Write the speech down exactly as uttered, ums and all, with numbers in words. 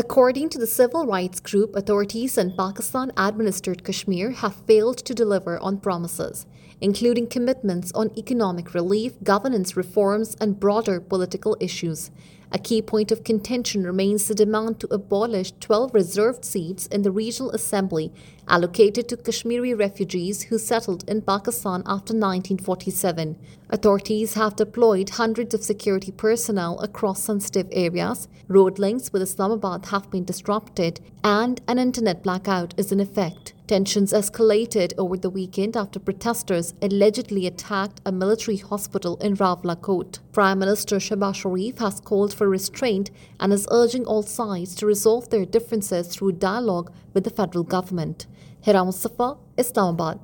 According to the civil rights group, authorities in Pakistan-administered Kashmir have failed to deliver on promises, including commitments on economic relief, governance reforms, and broader political issues. A key point of contention remains the demand to abolish twelve reserved seats in the Regional Assembly allocated to Kashmiri refugees who settled in Pakistan after nineteen forty-seven. Authorities have deployed hundreds of security personnel across sensitive areas, road links with Islamabad have been disrupted, and an internet blackout is in effect. Tensions escalated over the weekend after protesters allegedly attacked a military hospital in Rawalakot. Prime Minister Shehbaz Sharif has called for restraint and is urging all sides to resolve their differences through dialogue with the federal government. Hira Mustafa, Islamabad.